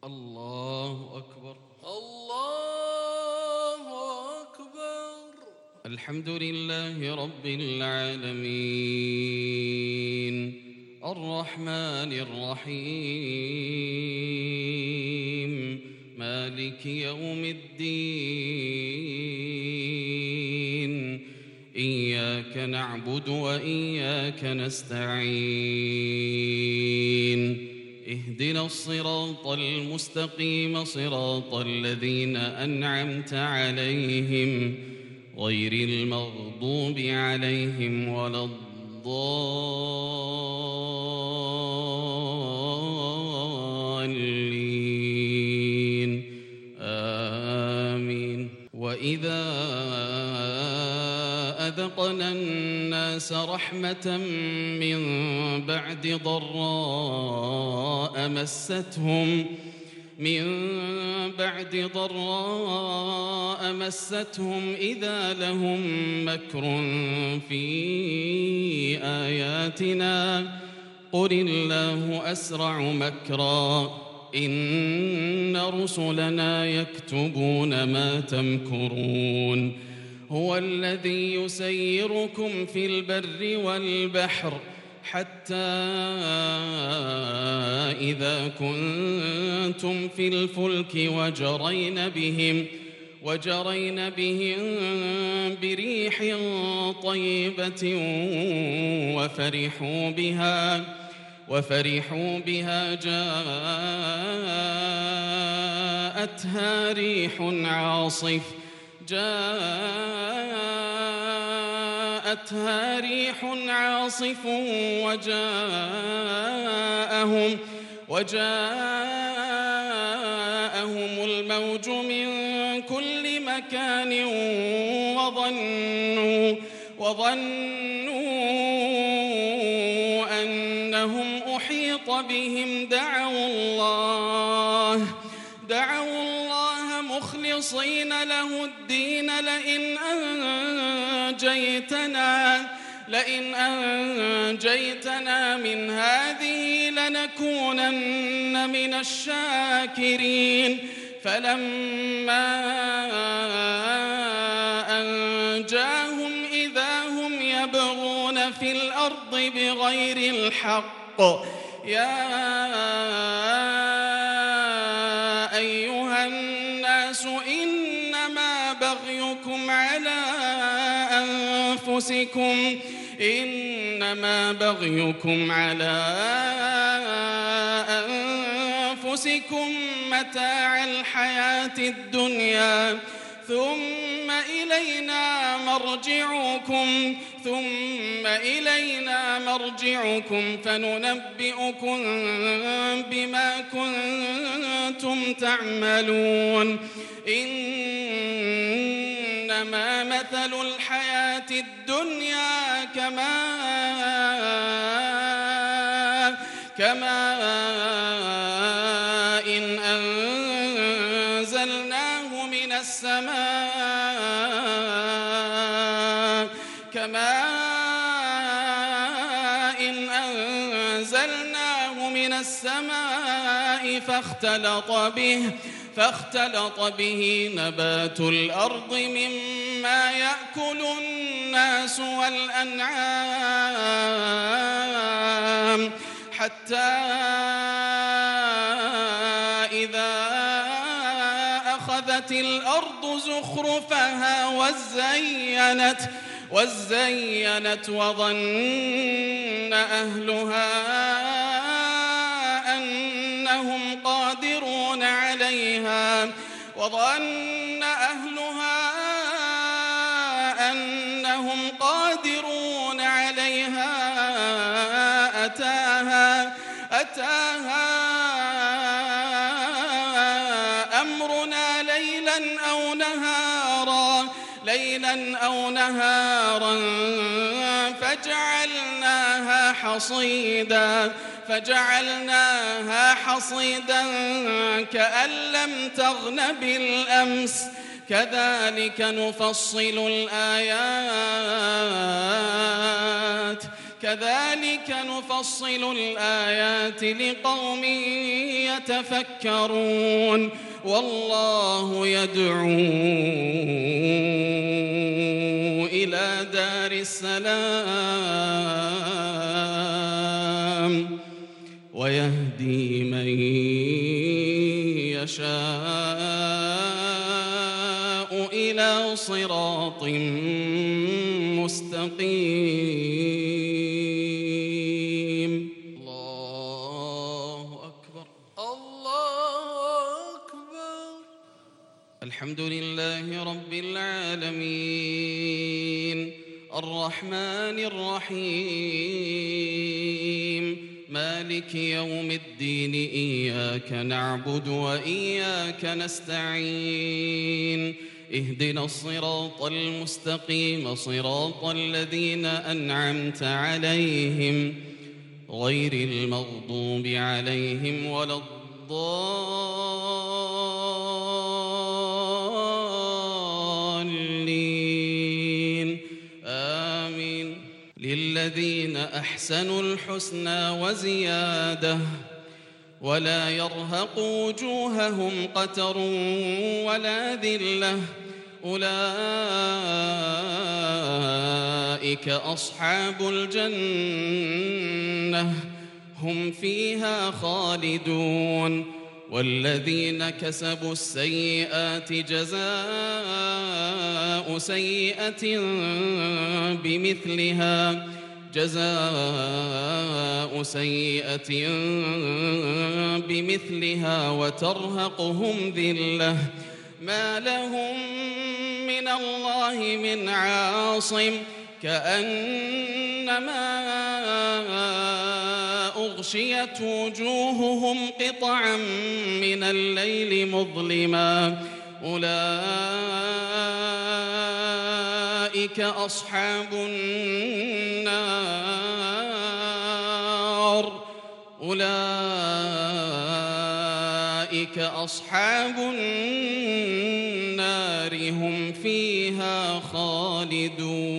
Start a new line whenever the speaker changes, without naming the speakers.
الله أكبر.
الله أكبر.
الحمد لله رب العالمين الرحمن الرحيم مالك يوم الدين إياك نعبد وإياك نستعين اهدنا الصراط المستقيم صراط الذين أنعمت عليهم غير المغضوب عليهم ولا الضالين آمين. وإذا أذقنا الناس رحمة من بعد ضراء مستهم إذا لهم مكر في آياتنا قل الله أسرع مكرا إن رسلنا يكتبون ما تمكرون. هو الذي يسيركم في البر والبحر حتى إذا كنتم في الفلك وجرين بهم بريح طيبة وفرحوا بها جاءتها ريح عاصف وجاءهم الموج من كل مكان وظنوا أنهم أحيط بهم دعوا الله مخلصين له الدين لئن أنجيتنا من هذه لنكونن من الشاكرين. فلما أنجاهم إذا هم يبغون في الأرض بغير الحق. يا أيها الناس إنما بغيكم على أنفسكم متاع الحياة الدنيا ثم إلينا مرجعكم فننبئكم بما كنتم تعملون. إنما مثل الحياة الدنيا كماء إن أنزلناه من السماء فاختلط به نبات الأرض مما يأكل الناس والأنعام حتى إذا أخذت الأرض زخرفها وزينت وظن أهلها أنهم قادرون عليها أتاها أمرنا ليلا أو نهارا فجعلناها حصيدا كأن لم تغن بالأمس كذلك نفصل الآيات كذلك نفصل الآيات لقوم يتفكرون والله يدعو إلى دار السلام ويهدي من يشاء إلى صراط مستقيم. الله أكبر.
الله أكبر.
الحمد لله رب العالمين الرحمن الرحيم مالك يوم الدين إياك نعبد وإياك نستعين اهدنا الصراط المستقيم صراط الذين أنعمت عليهم غير المغضوب عليهم ولا الضالين آمين. للذين أحسنوا الحسنى وزيادة ولا يرهق وجوههم قتر ولا ذلة أولئك أصحاب الجنة هم فيها خالدون. والذين كسبوا السيئات جزاء سيئة بمثلها وترهقهم ذلة ما لهم من الله من عاصم كأنما أغشيت وجوههم قطعا من الليل مظلما أولئك أصحاب النار هم فيها خالدون.